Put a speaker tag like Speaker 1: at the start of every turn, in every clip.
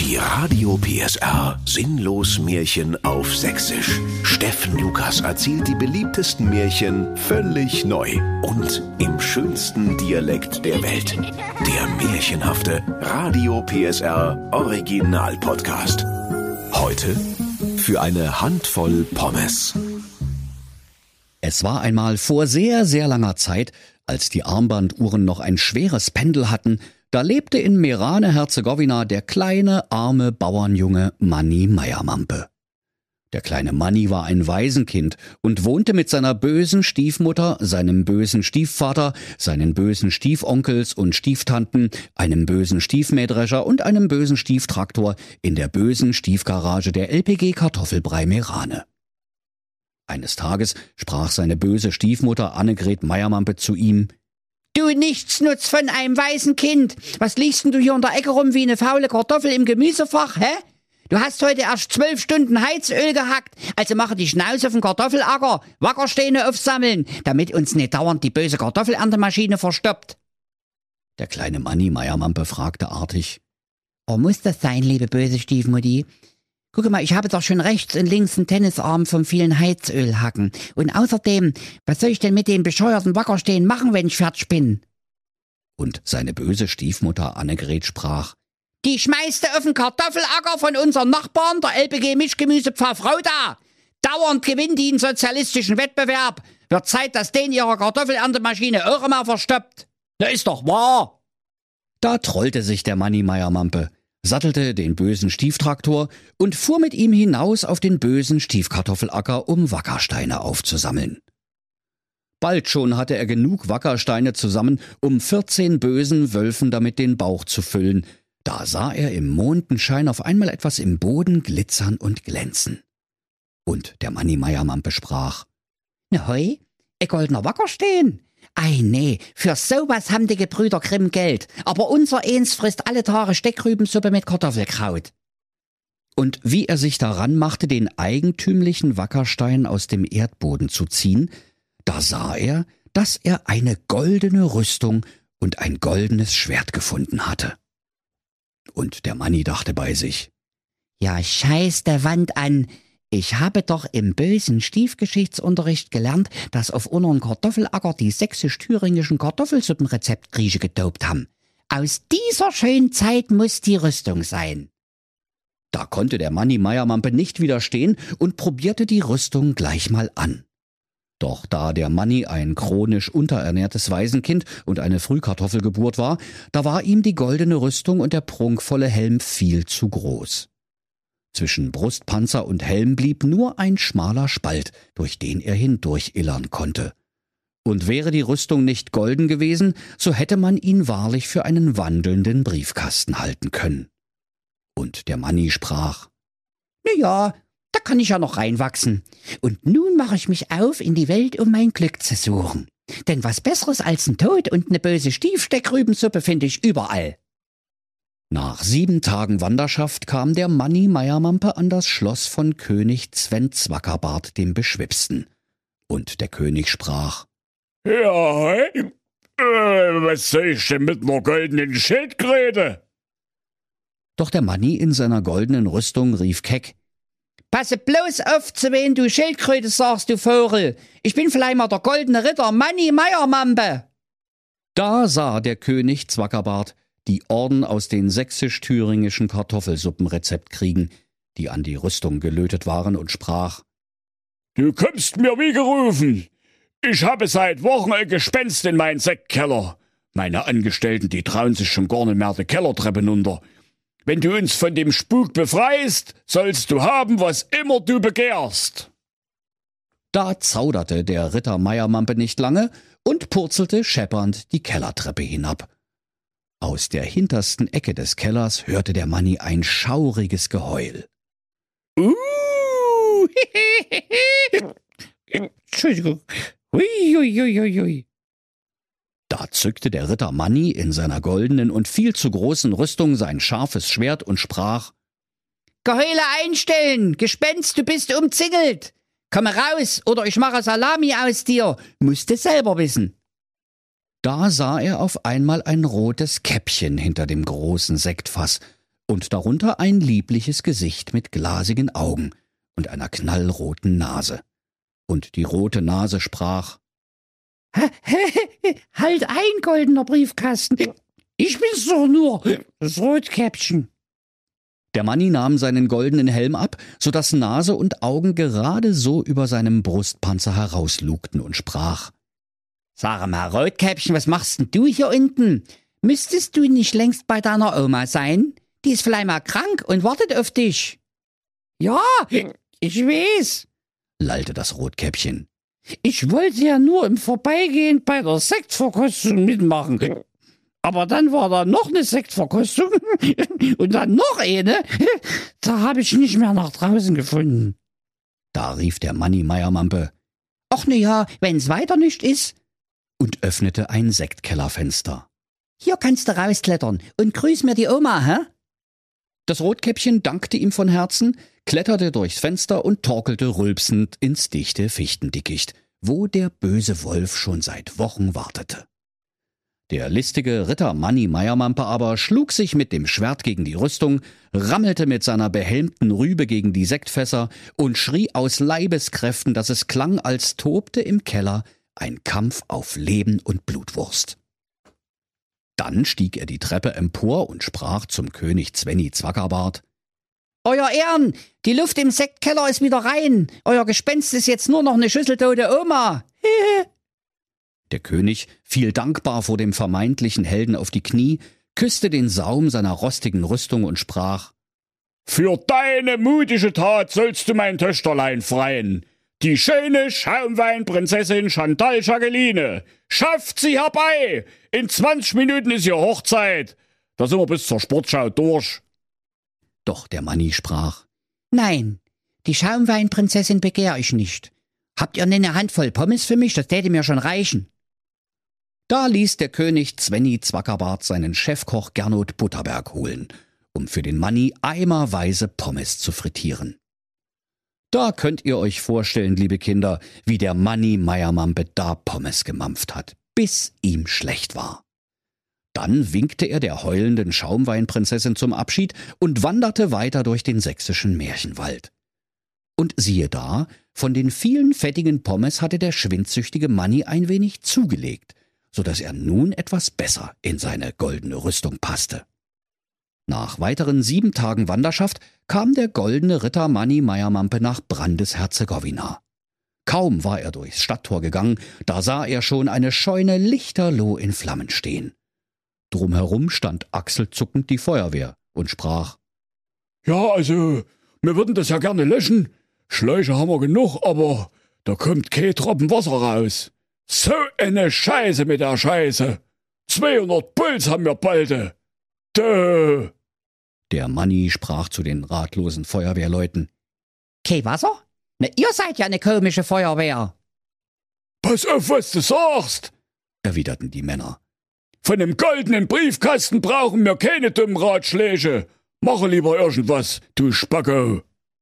Speaker 1: Die Radio PSR Sinnlos-Märchen auf Sächsisch. Steffen Lukas erzählt die beliebtesten Märchen völlig neu und im schönsten Dialekt der Welt. Der märchenhafte Radio PSR Original Podcast. Heute für eine Handvoll Pommes.
Speaker 2: Es war einmal vor sehr, sehr langer Zeit, als die Armbanduhren noch ein schweres Pendel hatten. Da lebte in Merane-Herzegowina der kleine, arme Bauernjunge Manni Meiermampe. Der kleine Manni war ein Waisenkind und wohnte mit seiner bösen Stiefmutter, seinem bösen Stiefvater, seinen bösen Stiefonkels und Stieftanten, einem bösen Stiefmähdrescher und einem bösen Stieftraktor in der bösen Stiefgarage der LPG Kartoffelbrei Merane. Eines Tages sprach seine böse Stiefmutter Annegret Meiermampe zu ihm:
Speaker 3: »Du Nichtsnutz von einem weißen Kind! Was liegst denn du hier in der Ecke rum wie eine faule Kartoffel im Gemüsefach, hä? Du hast heute erst 12 Stunden Heizöl gehackt, also mache die Schnauze auf den Kartoffelacker, Wackersteine aufsammeln, damit uns nicht dauernd die böse Kartoffelerntemaschine verstoppt.«
Speaker 2: Der kleine Manni Meiermampe fragte artig:
Speaker 3: »Oh, muss das sein, liebe böse Stiefmutti? Guck mal, ich habe doch schon rechts und links einen Tennisarm vom vielen Heizöl hacken. Und außerdem, was soll ich denn mit den bescheuerten Wackerstehen machen, wenn ich fertig bin?«
Speaker 2: Und seine böse Stiefmutter Annegret sprach:
Speaker 3: »Die schmeißt du auf den Kartoffelacker von unseren Nachbarn, der LPG Mischgemüsepfarrfrau da. Dauernd gewinnt die einen sozialistischen Wettbewerb. Wird Zeit, dass den ihrer Kartoffelerntemaschine auch mal verstoppt. Na, ist doch wahr.«
Speaker 2: Da trollte sich der Manni Meiermampe, sattelte den bösen Stieftraktor und fuhr mit ihm hinaus auf den bösen Stiefkartoffelacker, um Wackersteine aufzusammeln. Bald schon hatte er genug Wackersteine zusammen, um 14 bösen Wölfen damit den Bauch zu füllen. Da sah er im Mondenschein auf einmal etwas im Boden glitzern und glänzen. Und der Manni Meiermampe sprach:
Speaker 3: »Na hoi, ein goldener Wackerstein. Ei nee, für sowas haben die Gebrüder Grimm Geld. Aber unser Eins frisst alle Tage Steckrübensuppe mit Kartoffelkraut.«
Speaker 2: Und wie er sich daran machte, den eigentümlichen Wackerstein aus dem Erdboden zu ziehen, da sah er, dass er eine goldene Rüstung und ein goldenes Schwert gefunden hatte. Und der Manni dachte bei sich:
Speaker 3: »Ja, scheiß der Wand an. Ich habe doch im bösen Stiefgeschichtsunterricht gelernt, dass auf unseren Kartoffelacker die sächsisch-thüringischen Kartoffelsuppenrezeptgrieche gedopt haben. Aus dieser schönen Zeit muss die Rüstung sein.«
Speaker 2: Da konnte der Manni Meiermampe nicht widerstehen und probierte die Rüstung gleich mal an. Doch da der Manni ein chronisch unterernährtes Waisenkind und eine Frühkartoffelgeburt war, da war ihm die goldene Rüstung und der prunkvolle Helm viel zu groß. Zwischen Brustpanzer und Helm blieb nur ein schmaler Spalt, durch den er hindurchillern konnte. Und wäre die Rüstung nicht golden gewesen, so hätte man ihn wahrlich für einen wandelnden Briefkasten halten können. Und der Manni sprach:
Speaker 3: »Na ja, da kann ich ja noch reinwachsen. Und nun mache ich mich auf in die Welt, um mein Glück zu suchen. Denn was Besseres als ein Tod und eine böse Stiefsteckrübensuppe finde ich überall.«
Speaker 2: Nach 7 Tagen Wanderschaft kam der Manni Meiermampe an das Schloss von König Sven Zwackerbart dem Beschwipsten. Und der König sprach:
Speaker 4: »Ja, was soll ich denn mit ner goldenen Schildkröte?«
Speaker 2: Doch der Manni in seiner goldenen Rüstung rief keck:
Speaker 3: »Passe bloß auf, zu wen du Schildkröte sagst, du Vogel. Ich bin vielleicht mal der goldene Ritter Manni Meiermampe.«
Speaker 2: Da sah der König Zwackerbart die Orden aus den sächsisch-thüringischen Kartoffelsuppenrezeptkriegen, die an die Rüstung gelötet waren, und sprach:
Speaker 4: »Du kommst mir wie gerufen. Ich habe seit Wochen ein Gespenst in meinen Sektkeller. Meine Angestellten, die trauen sich schon gar nicht mehr die Kellertreppe hinunter. Wenn du uns von dem Spuk befreist, sollst du haben, was immer du begehrst.«
Speaker 2: Da zauderte der Ritter Meiermampe nicht lange und purzelte scheppernd die Kellertreppe hinab. Aus der hintersten Ecke des Kellers hörte der Manni ein schauriges Geheul.
Speaker 3: Entschuldigung. Ui.
Speaker 2: Da zückte der Ritter Manni in seiner goldenen und viel zu großen Rüstung sein scharfes Schwert und sprach:
Speaker 3: »Geheule einstellen! Gespenst, du bist umzingelt! Komme raus, oder ich mache Salami aus dir! Musst du selber wissen!«
Speaker 2: Da sah er auf einmal ein rotes Käppchen hinter dem großen Sektfass und darunter ein liebliches Gesicht mit glasigen Augen und einer knallroten Nase. Und die rote Nase sprach:
Speaker 3: Halt ein, goldener Briefkasten. Ich bin's doch nur, das Rotkäppchen.
Speaker 2: Der Manni nahm seinen goldenen Helm ab, so dass Nase und Augen gerade so über seinem Brustpanzer herauslugten und sprach:
Speaker 3: Sag mal, Rotkäppchen, was machst denn du hier unten? Müsstest du nicht längst bei deiner Oma sein? Die ist vielleicht mal krank und wartet auf dich. Ja, ich weiß,
Speaker 2: lallte das Rotkäppchen.
Speaker 3: Ich wollte ja nur im Vorbeigehen bei der Sektverkostung mitmachen. Aber dann war da noch eine Sektverkostung und dann noch eine. Da habe ich nicht mehr nach draußen gefunden.
Speaker 2: Da rief der Manni Meiermampe:
Speaker 3: Ach ne ja, wenn's weiter nicht ist.
Speaker 2: Und öffnete ein Sektkellerfenster.
Speaker 3: Hier kannst du rausklettern und grüß mir die Oma, hä?
Speaker 2: Das Rotkäppchen dankte ihm von Herzen, kletterte durchs Fenster und torkelte rülpsend ins dichte Fichtendickicht, wo der böse Wolf schon seit Wochen wartete. Der listige Ritter Manni Meiermampe aber schlug sich mit dem Schwert gegen die Rüstung, rammelte mit seiner behelmten Rübe gegen die Sektfässer und schrie aus Leibeskräften, dass es klang, als tobte im Keller ein Kampf auf Leben und Blutwurst. Dann stieg er die Treppe empor und sprach zum König Zwenni Zwackerbart:
Speaker 3: Euer Ehren, die Luft im Sektkeller ist wieder rein. Euer Gespenst ist jetzt nur noch eine schüsseltote Oma.
Speaker 2: Der König fiel dankbar vor dem vermeintlichen Helden auf die Knie, küsste den Saum seiner rostigen Rüstung und sprach:
Speaker 4: Für deine mutige Tat sollst du mein Töchterlein freien. Die schöne Schaumweinprinzessin Chantal Jacqueline. Schafft sie herbei! In 20 Minuten ist ihr Hochzeit. Da sind wir bis zur Sportschau durch.
Speaker 2: Doch der Manni sprach:
Speaker 3: Nein, die Schaumweinprinzessin begehr ich nicht. Habt ihr eine Handvoll Pommes für mich? Das täte mir schon reichen.
Speaker 2: Da ließ der König Zwenni Zwackerbart seinen Chefkoch Gernot Butterberg holen, um für den Manni eimerweise Pommes zu frittieren. Da könnt ihr euch vorstellen, liebe Kinder, wie der Manni Meiermampe da Pommes gemampft hat, bis ihm schlecht war. Dann winkte er der heulenden Schaumweinprinzessin zum Abschied und wanderte weiter durch den sächsischen Märchenwald. Und siehe da, von den vielen fettigen Pommes hatte der schwindsüchtige Manni ein wenig zugelegt, so dass er nun etwas besser in seine goldene Rüstung passte. Nach weiteren 7 Tagen Wanderschaft kam der goldene Ritter Manni Meiermampe nach Brandis-Herzegowina. Kaum war er durchs Stadttor gegangen, da sah er schon eine Scheune lichterloh in Flammen stehen. Drumherum stand achselzuckend die Feuerwehr und sprach:
Speaker 4: Ja, also, wir würden das ja gerne löschen. Schläuche haben wir genug, aber da kommt kein Tropfen Wasser raus. So eine Scheiße mit der Scheiße. 200 Puls haben wir bald. Dö.
Speaker 2: Der Manni sprach zu den ratlosen Feuerwehrleuten:
Speaker 3: Kein Wasser? Na, ihr seid ja eine komische Feuerwehr.
Speaker 4: Pass auf, was du sagst,
Speaker 2: erwiderten die Männer.
Speaker 4: Von dem goldenen Briefkasten brauchen wir keine dummen Ratschläge. Mache lieber irgendwas, du Spacko.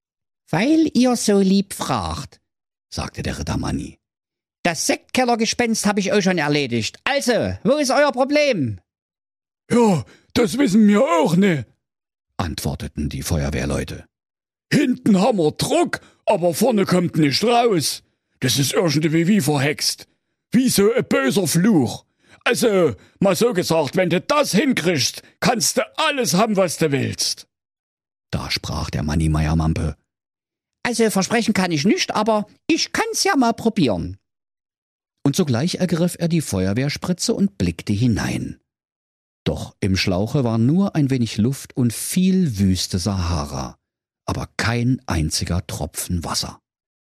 Speaker 3: Weil ihr so lieb fragt,
Speaker 2: sagte der Ritter Manni.
Speaker 3: Das Sektkellergespenst habe ich euch schon erledigt. Also, wo ist euer Problem?
Speaker 4: Ja, das wissen wir auch nicht,
Speaker 2: antworteten die Feuerwehrleute.
Speaker 4: Hinten haben wir Druck, aber vorne kommt nicht raus. Das ist irgendwie wie verhext. Wie so ein böser Fluch. Also, mal so gesagt, wenn du das hinkriegst, kannst du alles haben, was du willst.
Speaker 2: Da sprach der Manni Meiermampe:
Speaker 3: Also, versprechen kann ich nicht, aber ich kann's ja mal probieren.
Speaker 2: Und sogleich ergriff er die Feuerwehrspritze und blickte hinein. Doch im Schlauche war nur ein wenig Luft und viel wüste Sahara, aber kein einziger Tropfen Wasser.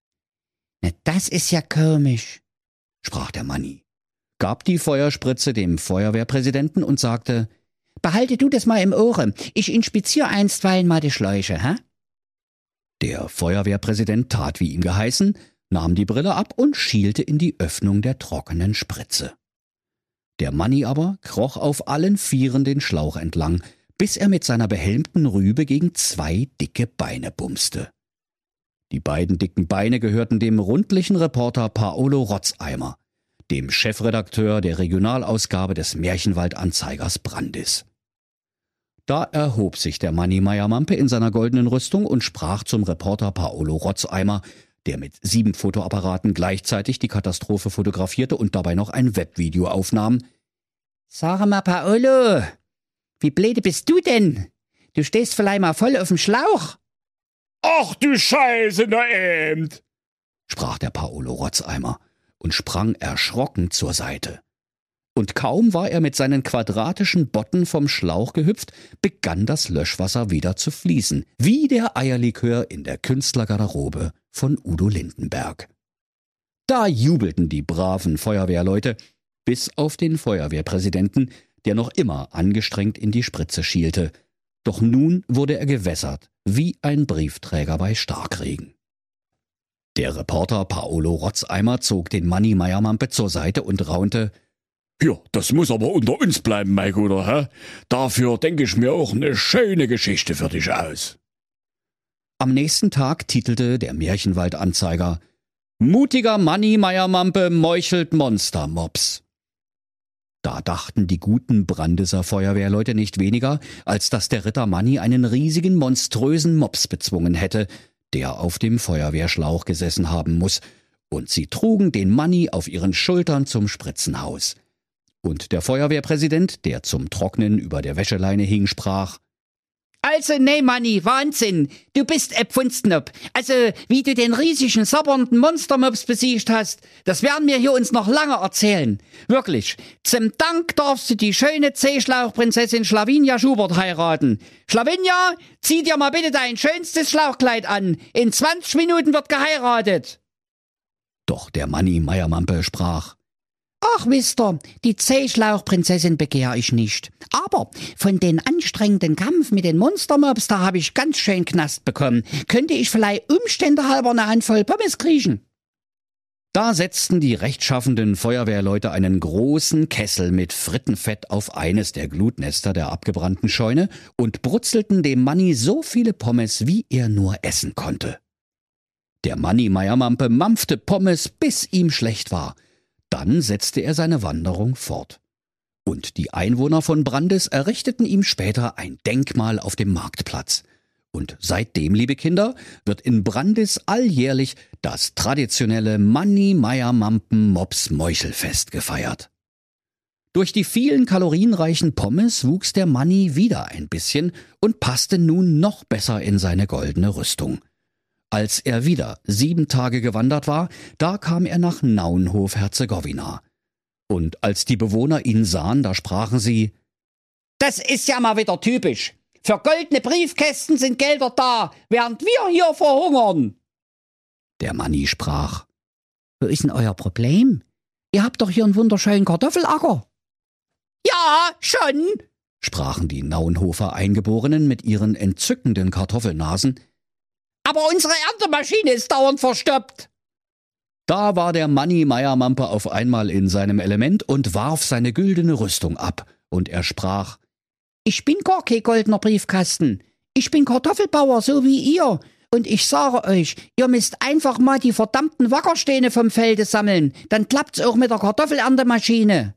Speaker 3: Na, das ist ja komisch,
Speaker 2: sprach der Manni, gab die Feuerspritze dem Feuerwehrpräsidenten und sagte:
Speaker 3: Behalte du das mal im Ohre, ich inspiziere einstweilen mal die Schläuche, hä?
Speaker 2: Der Feuerwehrpräsident tat, wie ihm geheißen, nahm die Brille ab und schielte in die Öffnung der trockenen Spritze. Der Manni aber kroch auf allen Vieren den Schlauch entlang, bis er mit seiner behelmten Rübe gegen 2 dicke Beine bumste. Die beiden dicken Beine gehörten dem rundlichen Reporter Paolo Rotzeimer, dem Chefredakteur der Regionalausgabe des Märchenwald-Anzeigers Brandis. Da erhob sich der Manni Meier-Mampe in seiner goldenen Rüstung und sprach zum Reporter Paolo Rotzeimer, der mit 7 Fotoapparaten gleichzeitig die Katastrophe fotografierte und dabei noch ein Webvideo aufnahm.
Speaker 3: Sag mal, Paolo, wie blöde bist du denn? Du stehst vielleicht mal voll auf dem Schlauch.
Speaker 4: Ach du Scheiße, na eben,
Speaker 2: sprach der Paolo Rotzeimer und sprang erschrocken zur Seite. Und kaum war er mit seinen quadratischen Botten vom Schlauch gehüpft, begann das Löschwasser wieder zu fließen, wie der Eierlikör in der Künstlergarderobe von Udo Lindenberg. Da jubelten die braven Feuerwehrleute, bis auf den Feuerwehrpräsidenten, der noch immer angestrengt in die Spritze schielte. Doch nun wurde er gewässert, wie ein Briefträger bei Starkregen. Der Reporter Paolo Rotzeimer zog den Manni Meier-Mampe zur Seite und raunte:
Speaker 4: Ja, das muss aber unter uns bleiben, mein Guter, hä? Dafür denke ich mir auch eine schöne Geschichte für dich aus.
Speaker 2: Am nächsten Tag titelte der Märchenwald-Anzeiger: Mutiger Manni Meier-Mampe meuchelt Monstermops. Da dachten die guten Brandeser Feuerwehrleute nicht weniger, als dass der Ritter Manni einen riesigen, monströsen Mops bezwungen hätte, der auf dem Feuerwehrschlauch gesessen haben muss, und sie trugen den Manni auf ihren Schultern zum Spritzenhaus. Und der Feuerwehrpräsident, der zum Trocknen über der Wäscheleine hing, sprach:
Speaker 3: Also, nee, Manni, Wahnsinn. Du bist Pfunstnop. Also, wie du den riesigen, sabbernden Monstermops besiegt hast, das werden wir hier uns noch lange erzählen. Wirklich. Zum Dank darfst du die schöne C-Schlauchprinzessin Schlavinia Schubert heiraten. Schlavinia, zieh dir mal bitte dein schönstes Schlauchkleid an. In 20 Minuten wird geheiratet.
Speaker 2: Doch der Manni Meier-Mampe sprach:
Speaker 3: Ach, wisst ihr, die C-Schlauchprinzessin begehr ich nicht. Aber von den anstrengenden Kampf mit den Monstermops, da habe ich ganz schön Knast bekommen. Könnte ich vielleicht umständehalber eine Handvoll Pommes kriechen?
Speaker 2: Da setzten die rechtschaffenden Feuerwehrleute einen großen Kessel mit Frittenfett auf eines der Glutnester der abgebrannten Scheune und brutzelten dem Manni so viele Pommes, wie er nur essen konnte. Der Manni Meier-Mampe mampfte Pommes, bis ihm schlecht war. Dann setzte er seine Wanderung fort. Und die Einwohner von Brandes errichteten ihm später ein Denkmal auf dem Marktplatz. Und seitdem, liebe Kinder, wird in Brandes alljährlich das traditionelle Manni Meier-Mampen-Mops-Meuchelfest gefeiert. Durch die vielen kalorienreichen Pommes wuchs der Manni wieder ein bisschen und passte nun noch besser in seine goldene Rüstung. Als er wieder 7 Tage gewandert war, da kam er nach Naunhof-Herzegowina. Und als die Bewohner ihn sahen, da sprachen sie:
Speaker 3: Das ist ja mal wieder typisch. Für goldene Briefkästen sind Gelder da, während wir hier verhungern.
Speaker 2: Der Manni sprach:
Speaker 3: Wo ist denn euer Problem? Ihr habt doch hier einen wunderschönen Kartoffelacker. Ja, schon,
Speaker 2: sprachen die Naunhofer Eingeborenen mit ihren entzückenden Kartoffelnasen.
Speaker 3: Aber unsere Erntemaschine ist dauernd verstopft.
Speaker 2: Da war der Manni Meier-Mampe auf einmal in seinem Element und warf seine güldene Rüstung ab. Und er sprach:
Speaker 3: Ich bin gar kein goldener Briefkasten. Ich bin Kartoffelbauer, so wie ihr. Und ich sage euch, ihr müsst einfach mal die verdammten Wackersteine vom Felde sammeln. Dann klappt's auch mit der Kartoffelerntemaschine.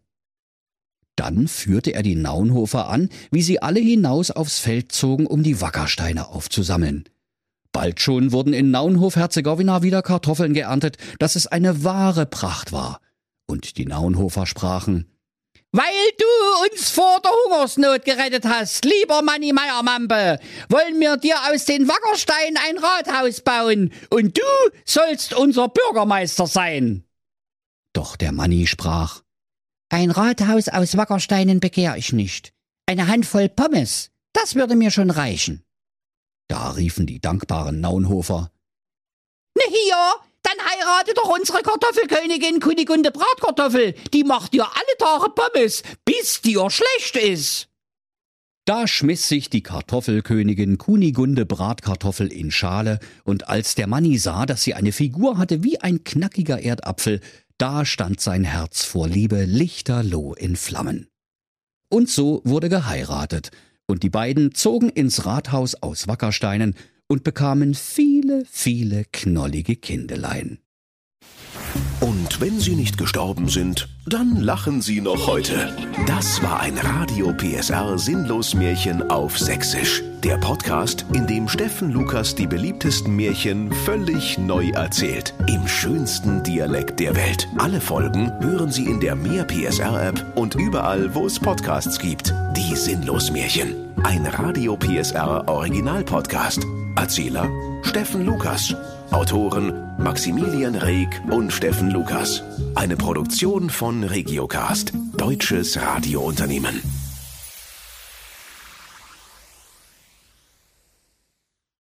Speaker 2: Dann führte er die Naunhofer an, wie sie alle hinaus aufs Feld zogen, um die Wackersteine aufzusammeln. Bald schon wurden in Naunhof-Herzegowina wieder Kartoffeln geerntet, dass es eine wahre Pracht war. Und die Naunhofer sprachen:
Speaker 3: Weil du uns vor der Hungersnot gerettet hast, lieber Manni Meier-Mampe, wollen wir dir aus den Wackersteinen ein Rathaus bauen und du sollst unser Bürgermeister sein.
Speaker 2: Doch der Manni sprach:
Speaker 3: Ein Rathaus aus Wackersteinen begehr ich nicht. Eine Handvoll Pommes, das würde mir schon reichen.
Speaker 2: Da riefen die dankbaren Naunhofer:
Speaker 3: Ne, hier, dann heirate doch unsere Kartoffelkönigin Kunigunde Bratkartoffel. Die macht dir alle Tage Pommes, bis dir schlecht ist.
Speaker 2: Da schmiss sich die Kartoffelkönigin Kunigunde Bratkartoffel in Schale, und als der Manni sah, dass sie eine Figur hatte wie ein knackiger Erdapfel, da stand sein Herz vor Liebe lichterloh in Flammen. Und so wurde geheiratet, und die beiden zogen ins Rathaus aus Wackersteinen und bekamen viele, viele knollige Kindelein.
Speaker 1: Und wenn sie nicht gestorben sind, dann lachen sie noch heute. Das war ein Radio PSR Sinnlos-Märchen auf Sächsisch. Der Podcast, in dem Steffen Lukas die beliebtesten Märchen völlig neu erzählt. Im schönsten Dialekt der Welt. Alle Folgen hören Sie in der Mehr PSR-App und überall, wo es Podcasts gibt. Die Sinnlos-Märchen. Ein Radio PSR Original-Podcast. Erzähler Steffen Lukas. Autoren Maximilian Reg und Steffen Lukas. Eine Produktion von Regiocast, deutsches Radiounternehmen.